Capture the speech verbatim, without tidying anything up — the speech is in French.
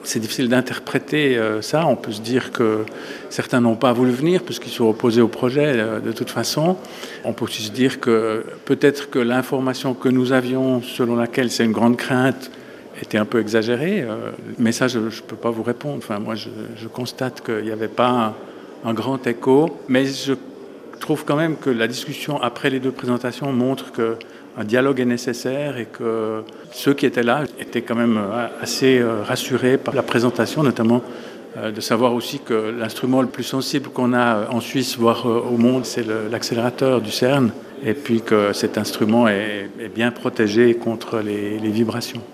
c'est difficile d'interpréter euh, ça. On peut se dire que certains n'ont pas voulu venir puisqu'ils sont opposés au projet euh, de toute façon. On peut aussi se dire que peut-être que l'information que nous avions, selon laquelle c'est une grande crainte, était un peu exagérée. Euh, mais ça, je ne peux pas vous répondre. Enfin, moi, je, je constate qu'il n'y avait pas un, un grand écho. Mais je trouve quand même que la discussion après les deux présentations montre que un dialogue est nécessaire et que ceux qui étaient là étaient quand même assez rassurés par la présentation, notamment de savoir aussi que l'instrument le plus sensible qu'on a en Suisse, voire au monde, c'est le, l'accélérateur du CERN, et puis que cet instrument est, est bien protégé contre les, les vibrations.